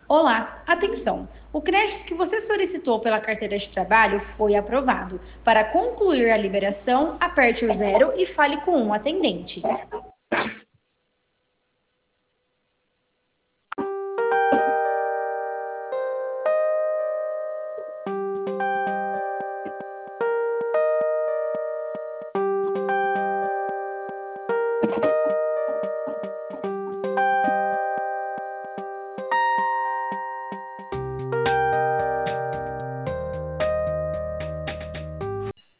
Olá, atenção! O crédito que você solicitou pela carteira de trabalho foi aprovado. Para concluir a liberação, aperte o zero e fale com um atendente.